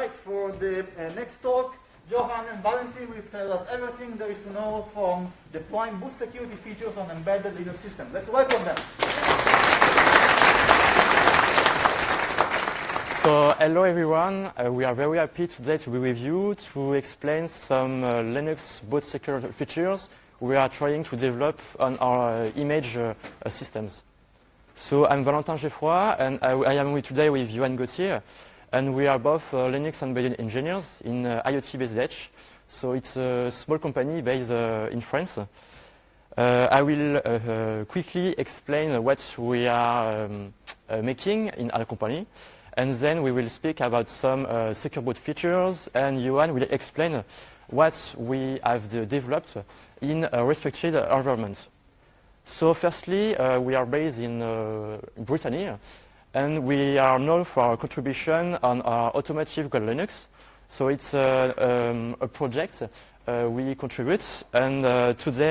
right, for the next talk, Johan and Valentin will tell us everything there is to know from deploying boot security features on embedded Linux systems. Let's welcome them. So, hello everyone. We are very happy today to be with you to explain some Linux boot security features we are trying to develop on our image systems. So, I'm Valentin Geffroy, and I am today with Johan Gauthier, and we are both Linux embedded engineers in IoT-based. So, it's a small company based in France. I will quickly explain what we are making in our company. And then we will speak about some secure boot features, and Johan will explain what we have developed in a restricted environment. So firstly, we are based in Brittany, and we are known for our contribution on our automotive called Linux. So it's a project we contribute, and today